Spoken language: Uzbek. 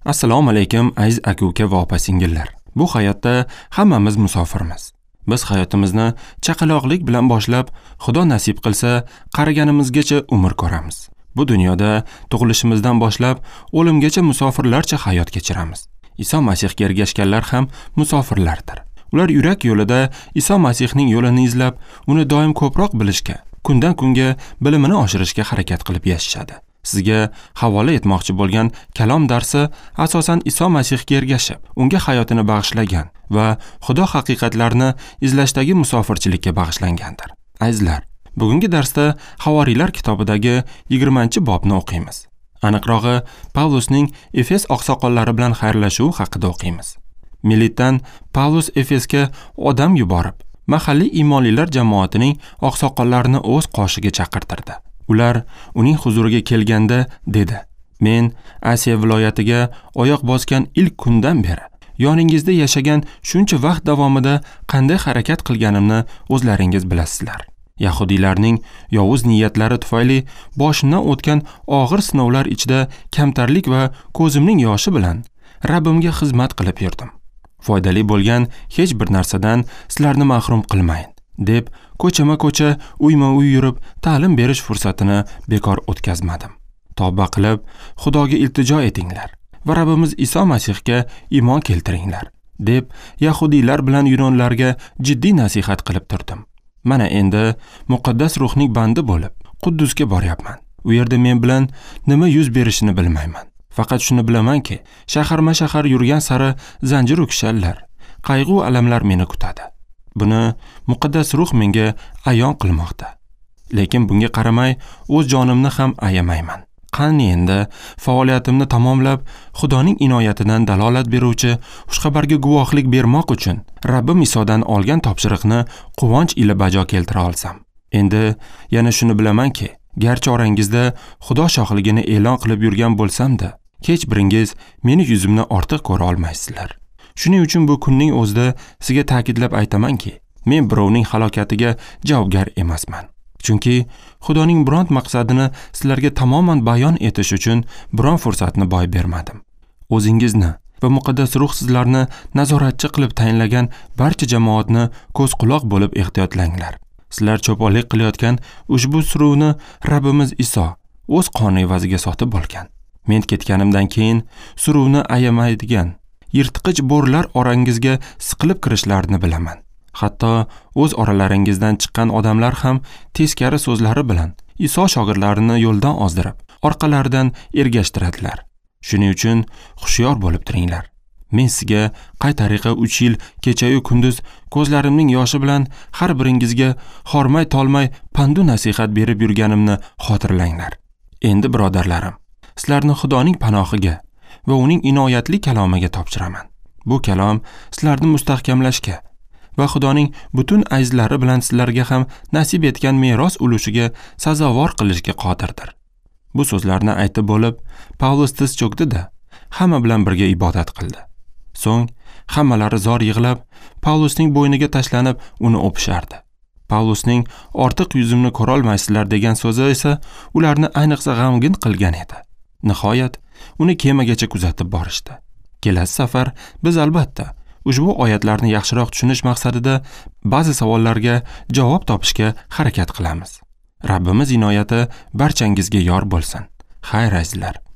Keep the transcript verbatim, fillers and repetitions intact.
Assalomu alaykum aziz aka-uka va opa-singillar. Bu hayotda hammamiz musofirmiz. Biz hayotimizni chaqaloqlik bilan boshlab, Xudo nasib qilsa, qariganimizgacha umr ko'ramiz. Bu dunyoda tug'ilishimizdan boshlab o'limgacha musofirlarcha hayot kechiramiz. Iso Masihga ergashganlar ham musofirlardir. Ular yurak yo'lida Iso Masihning yo'lini izlab, uni doim ko'proq bilishga, kundan kunga bilimini oshirishga harakat qilib yashashadi. Sizga havola etmoqchi bo'lgan kalom darsi asosan Iso Masihga ergashib, unga hayotini bag'ishlagan va Xudo haqiqatlarini izlashdagi musofirchilikka bag'ishlangandir. Azizlar, bugungi darsda Havoriylar kitobidagi yigirmanchi bobni o'qiymiz. Aniqrog'i, Pavlusning Efes oqsoqollari bilan xayrlashuvi haqida o'qiymiz. Militdan Pavlus Efesga odam yuborib, mahalliy imonlilar jamoatining oqsoqollarini o'z qoshiga chaqirtirdi. Ular uning huzuriga kelganda dedi: "Men Asiya viloyatiga oyoq bosgan ilk kundan beri yoningizda yashagan shuncha vaqt davomida qanday harakat qilganimni o'zlaringiz bilasizlar. Yahudiylarning yovuz niyatlari tufayli boshimdan o'tgan og'ir sinovlar ichida kamtarlik va ko'zimning yoshi bilan Rabbimga xizmat qilib yurdim. Foydali bo'lgan hech bir narsadan sizlarni mahrum qilmayin" deb ko'chama-ko'cha, uyma-uy yurib ta'lim berish fursatini bekor o'tkazmadim. Tavba qilib, Xudoga iltijo etinglar va Rabbimiz Iso Masihga iymon keltiringlar deb Yahudiylar bilan Yunonlarga jiddiy nasihat qilib turdim. Mana endi muqaddas ruhning bandi bo'lib, Quddusga boryapman. U yerda men bilan nima yuz berishini bilmayman. Faqat shuni bilamanki, shaharma-shahar yurgan sari zanjir o'kshallar, qayg'u alamlar meni kutadi. Buni muqaddas ruh menga ayon qilmoqda. Lekin bunga qaramay, o'z jonimni ham ayamayman. Qani endi faoliyatimni tamomlab, Xudoning inoyatidan dalolat beruvchi xushxabarga guvohlik bermoq uchun Rabbim Isodan olgan topshiriqni quvonch ila bajo keltira olsam. Endi yana shuni bilamanki, garchi orangizda Xudo shohligini e'lon qilib yurgan bo'lsam-da, hech biringiz meni yuzimni ortiq ko'ra olmaysizlar. Shuning uchun bu kunning o'zida sizga ta'kidlab aytamanki, men birovning halokatiga javobgar emasman. Chunki Xudoning biron maqsadini sizlarga tamoman bayon etish uchun biron fursatni boy bermadim. O'zingizni va muqaddas ruh sizlarni nazoratchi qilib tayinlagan barcha jamoatni ko'z-quloq bo'lib ehtiyotlanglar. Sizlar cho'ponlik qilayotgan ushbu suruvni Rabbimiz Iso o'z qoni evaziga sotib olgan. Men ketganimdan keyin suruvni ayamaydigan yirtqich bo'rlar orangizga siqilib kirishlarini bilaman. Hatto o'z oralaringizdan chiqqan odamlar ham teskari so'zlari bilan Iso shogirdlarini yo'ldan ozdirib, orqalaridan ergashtiradilar. Shuning uchun xushyor bo'lib turinglar. Men sizga qay tariqa uch yil kecha-yu kunduz ko'zlarimning yoshi bilan har biringizga hormay tolmay pandu nasihat berib yurganimni xotirlanglar. Endi birodarlarim, sizlarni Xudoning panohiga va uning inoyatli kalomiga topshiraman. Bu kalom sizlarni mustahkamlashga va Xudoning butun azizlari bilan sizlarga ham nasib etgan meros ulushiga sazovor qilishga qodirdir. Bu so'zlarni aytib bo'lib, Pavlus tiz cho'kdi-da, hamma bilan birga ibodat qildi. So'ng hammalari zor yig'lab, Pavlusning bo'yniga tashlanib uni o'pishardi. Pavlusning ortiq yuzimni ko'ra olmaysizlar degan so'zi esa ularni ayniqsa g'amgin qilgan edi. Nihoyat uni kemagacha kuzatib borishdi. Kelasi safar biz albatta ushbu oyatlarni yaxshiroq tushunish maqsadida ba'zi savollarga javob topishga harakat qilamiz. Rabbimiz inoyati barchangizga yor bo'lsin. Xayr azizlar.